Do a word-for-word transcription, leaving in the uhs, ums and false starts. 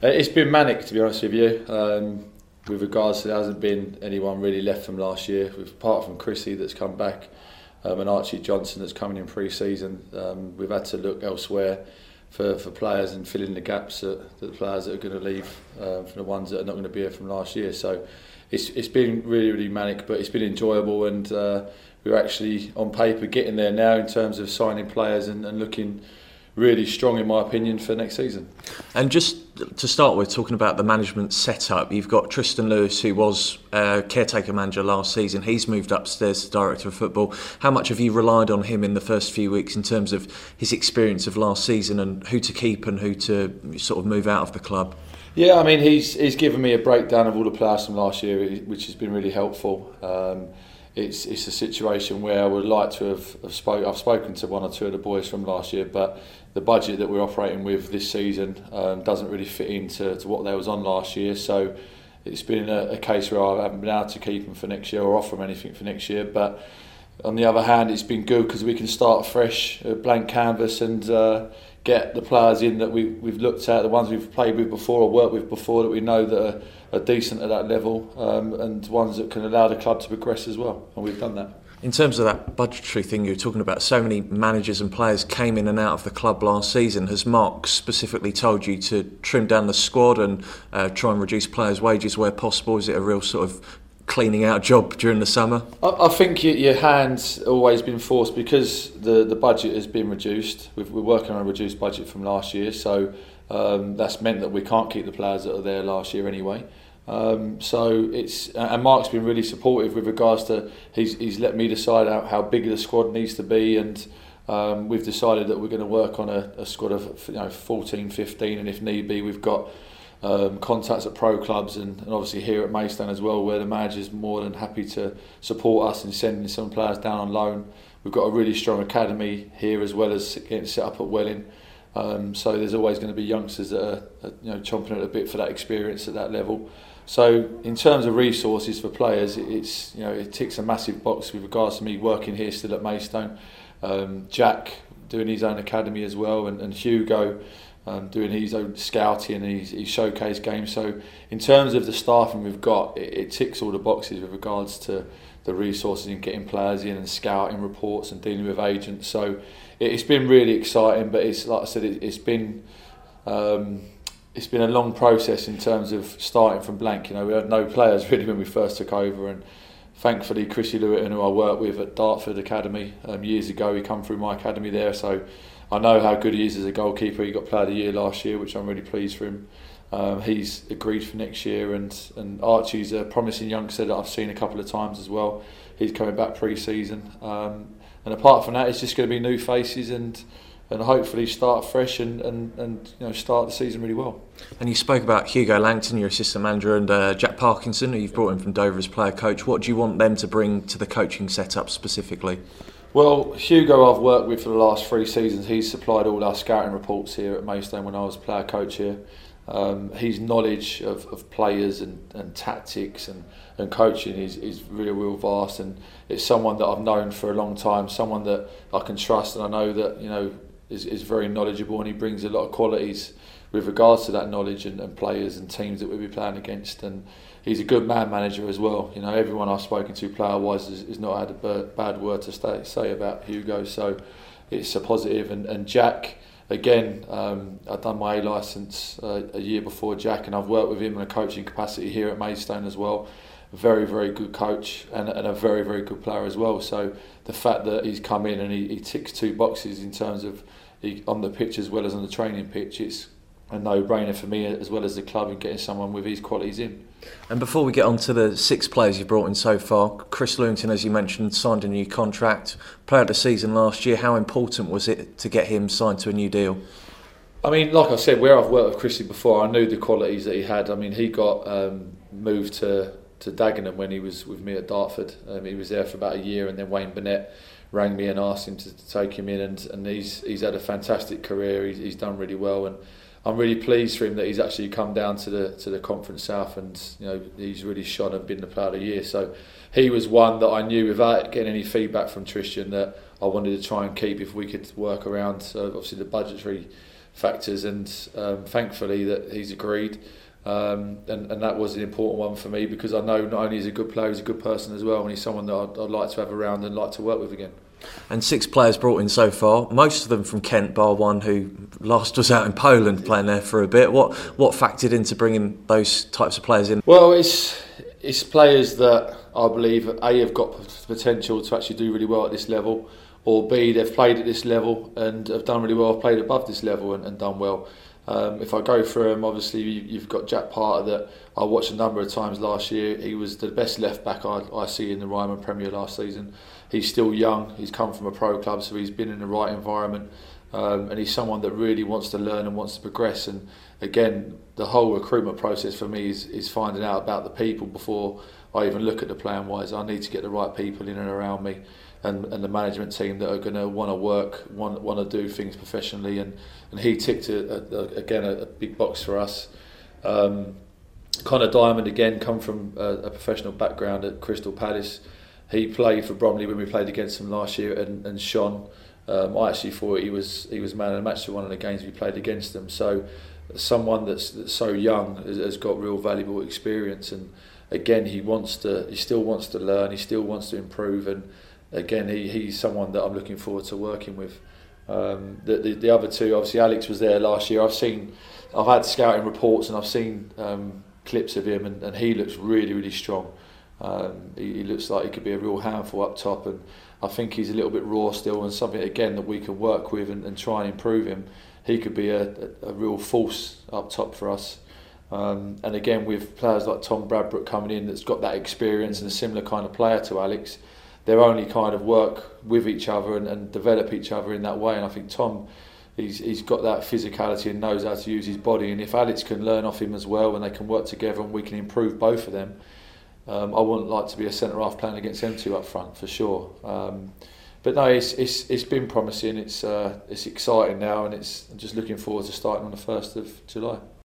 Uh, it's been manic, to be honest with you. Um, with regards to there hasn't been anyone really left from last year, with, apart from Chrissy that's come back um, and Archie Johnson that's coming in pre-season. Um, we've had to look elsewhere for, for players and fill in the gaps that, that the players that are going to leave uh, from the ones that are not going to be here from last year. So it's it's been really, really manic, but it's been enjoyable, and uh, we're actually on paper getting there now in terms of signing players and, and looking really strong, in my opinion, for next season. And just to start with, talking about the management setup, you've got Tristan Lewis, who was uh, caretaker manager last season. He's moved upstairs to director of football. How much have you relied on him in the first few weeks in terms of his experience of last season and who to keep and who to sort of move out of the club? Yeah, I mean, he's he's given me a breakdown of all the players from last year, which has been really helpful. Um, it's it's a situation where I would like to have, have spoke. I've spoken to one or two of the boys from last year, but the budget that we're operating with this season um, doesn't really fit into to what there was on last year. So it's been a, a case where I haven't been able to keep them for next year or offer them anything for next year. But on the other hand, it's been good because we can start fresh, a blank canvas, and uh, get the players in that we, we've looked at, the ones we've played with before or worked with before that we know that are, are decent at that level, um, and ones that can allow the club to progress as well. And we've done that. In terms of that budgetary thing you were talking about, so many managers and players came in and out of the club last season. Has Mark specifically told you to trim down the squad and uh, try and reduce players' wages where possible? Is it a real sort of cleaning out job during the summer? I, I think your, your hand's always been forced because the, the budget has been reduced. We've, we're working on a reduced budget from last year, so um, that's meant that we can't keep the players that are there last year anyway. Um, so it's and Mark's been really supportive with regards to he's he's let me decide how, how big the squad needs to be, and um, we've decided that we're going to work on a, a squad of you know fourteen, fifteen, and if need be we've got um, contacts at pro clubs and, and obviously here at Maidstone as well, where the manager's more than happy to support us in sending some players down on loan. We've got a really strong academy here as well as getting set up at Welling. Um, so there's always going to be youngsters that are, are you know chomping at a bit for that experience at that level. So in terms of resources for players, it's you know it ticks a massive box with regards to me working here still at Maidstone. Um, Jack doing his own academy as well, and, and Hugo um, doing his own scouting and his, his showcase games. So in terms of the staffing we've got, it, it ticks all the boxes with regards to the resources in getting players in and scouting reports and dealing with agents. So it, it's been really exciting, but it's like I said, it, it's been. Um, It's been a long process in terms of starting from blank. You know, we had no players really when we first took over, and thankfully Chrissy Lewitton, who I worked with at Dartford Academy um, years ago, he come through my academy there, so I know how good he is as a goalkeeper. He got Player of the Year last year, which I'm really pleased for him. Um, he's agreed for next year, and, and Archie's a promising youngster that I've seen a couple of times as well. He's coming back pre-season, um, and apart from that, it's just going to be new faces and. and hopefully start fresh and, and, and you know start the season really well. And you spoke about Hugo Langton, your assistant manager, and uh, Jack Parkinson, who you've brought in from Dover as player coach. What do you want them to bring to the coaching setup specifically? Well, Hugo I've worked with for the last three seasons. He's supplied all our scouting reports here at Maidstone when I was player coach here. Um, his knowledge of, of players and, and tactics and, and coaching is, is really, real vast, and it's someone that I've known for a long time, someone that I can trust, and I know that you know is, is very knowledgeable, and he brings a lot of qualities with regards to that knowledge and, and players and teams that we'll be playing against. And he's a good man manager as well. You know, everyone I've spoken to player-wise has, has not had a bad word to stay, say about Hugo, so it's a positive. And, and Jack, again, um, I've done my A licence uh, a year before Jack, and I've worked with him in a coaching capacity here at Maidstone as well. Very, very good coach and, and a very, very good player as well. So the fact that he's come in and he, he ticks two boxes in terms of he, on the pitch as well as on the training pitch, it's a no-brainer for me as well as the club in getting someone with his qualities in. And before we get on to the six players you've brought in so far, Chris Lewington, as you mentioned, signed a new contract, player of the season last year. How important was it to get him signed to a new deal? I mean, like I said, where I've worked with Chrissy before, I knew the qualities that he had. I mean, he got um, moved to, to Dagenham when he was with me at Dartford. Um, he was there for about a year, and then Wayne Burnett rang me and asked him to, to take him in, and, and he's he's had a fantastic career. He's, he's done really well, and I'm really pleased for him that he's actually come down to the to the Conference South, and you know he's really shone and been the player of the year. So he was one that I knew, without getting any feedback from Tristan, that I wanted to try and keep if we could work around. So obviously the budgetary factors, and um, thankfully that he's agreed. Um, and, and that was an important one for me, because I know not only is he a good player, he's a good person as well, and he's someone that I'd, I'd like to have around and like to work with again. And six players brought in so far, most of them from Kent, bar one who last was out in Poland playing there for a bit. What what factored into bringing those types of players in? Well, it's it's players that I believe A, have got potential to actually do really well at this level, or B, they've played at this level and have done really well, have played above this level and, and done well. Um, if I go through them, obviously you've got Jack Parter that I watched a number of times last year. He was the best left back I, I see in the Ryman Premier last season. He's still young, he's come from a pro club, so he's been in the right environment, um, and he's someone that really wants to learn and wants to progress. And again, the whole recruitment process for me is, is finding out about the people before I even look at the plan wise. I need to get the right people in and around me, and, and the management team that are going to want to work, want want to do things professionally. And, and he ticked a, a, again a, a big box for us. Um, Connor Diamond again come from a, a professional background at Crystal Palace. He played for Bromley when we played against him last year, and, and shone. Um, I actually thought he was he was man of the match for one of the games we played against them. So someone that's, that's so young has, has got real valuable experience, and again he wants to he still wants to learn, he still wants to improve, and again he, he's someone that I'm looking forward to working with. Um, the, the the other two, obviously Alex was there last year. I've seen I've had scouting reports and I've seen um, clips of him, and, and he looks really really strong. Um, he, he looks like he could be a real handful up top, and I think he's a little bit raw still, and something again that we can work with and, and try and improve him. He could be a, a, a real force up top for us. Um, and again, with players like Tom Bradbrook coming in, that's got that experience and a similar kind of player to Alex, they're only kind of work with each other and, and develop each other in that way. And I think Tom, he's he's got that physicality and knows how to use his body. And if Alex can learn off him as well, and they can work together and we can improve both of them, Um, I wouldn't like to be a centre half playing against them two up front for sure. Um, but no, it's it's it's been promising. It's uh, it's exciting now, and it's I'm just looking forward to starting on the first of July.